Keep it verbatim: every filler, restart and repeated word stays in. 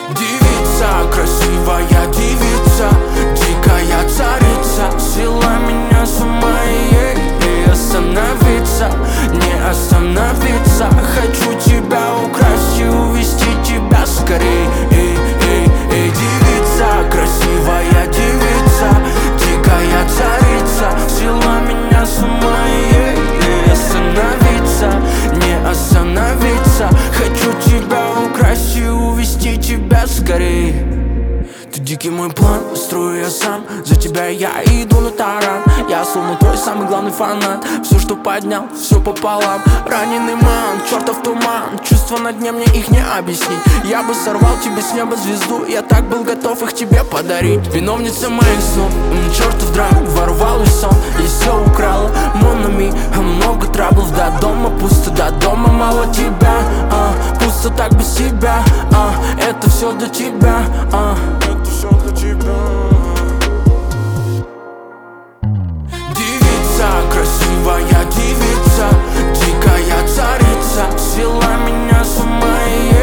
Девица, красивая девица, дикая царица, свела меня с ума, и ей не остановиться, не остановиться. Хочу тебя украсть и увести тебя скорей. Эй, эй, эй, девица, красивая девица, дикая царица, свела меня с ума, и ей не остановиться, не остановиться. Хочу тебя украсть и увести тебя скорей. Ты дикий мой план, строю я сам. За тебя я иду на таран. Я словно твой самый главный фанат. Все, что поднял, все пополам. Раненый ман, чертов туман. Чувства на дне, мне их не объяснить. Я бы сорвал тебе с неба звезду. Я так был готов их тебе подарить. Виновница моих снов, чертов драм. Воровал весь сон и все украла. Монами, много траблов. До дома пусто, до дома мало тебя, а. Пусто так без тебя, а. Это все для тебя, а. Все для тебя. Девица, красивая девица, дикая царица, свела меня с ума, и